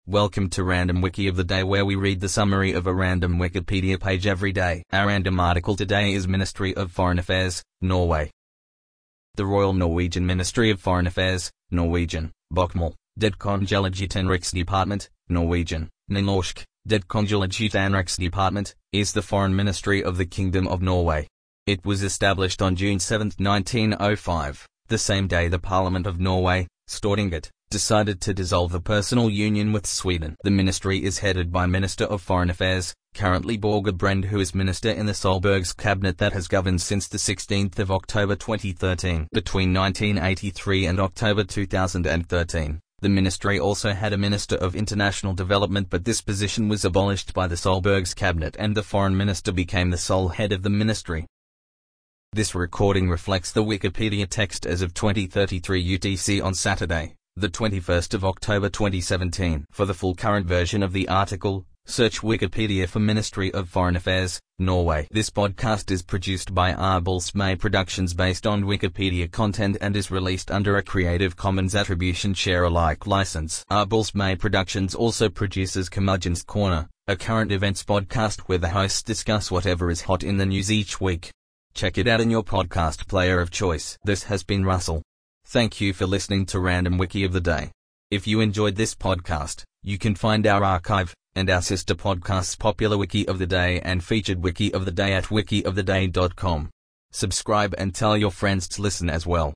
Welcome to Random Wiki of the Day, where we read the summary of a random Wikipedia page every day. Our random article today is Ministry of Foreign Affairs, Norway. The Royal Norwegian Ministry of Foreign Affairs, Norwegian, Bokmål, Det kongelige utenriksdepartement, Norwegian, Nynorsk, Det kongelige utenriksdepartement, is the foreign ministry of the Kingdom of Norway. It was established on June 7, 1905, the same day the Parliament of Norway, Stortinget, decided to dissolve the personal union with Sweden. The ministry is headed by Minister of Foreign Affairs, currently Børge Brende, who is minister in the Solberg's cabinet that has governed since the 16th of October 2013. Between 1983 and October 2013, the ministry also had a Minister of International Development, but this position was abolished by the Solberg's cabinet and the foreign minister became the sole head of the ministry. This recording reflects the Wikipedia text as of 20:33 UTC on Saturday, the 21st of October 2017. For the full current version of the article, search Wikipedia for Ministry of Foreign Affairs, Norway. This podcast is produced by Arbulsmay Productions based on Wikipedia content and is released under a Creative Commons Attribution Share Alike license. Arbulsmay Productions also produces Curmudgeon's Corner, a current events podcast where the hosts discuss whatever is hot in the news each week. Check it out in your podcast player of choice. This has been Russell. Thank you for listening to Random Wiki of the Day. If you enjoyed this podcast, you can find our archive and our sister podcasts Popular Wiki of the Day and Featured Wiki of the Day at wikioftheday.com. Subscribe and tell your friends to listen as well.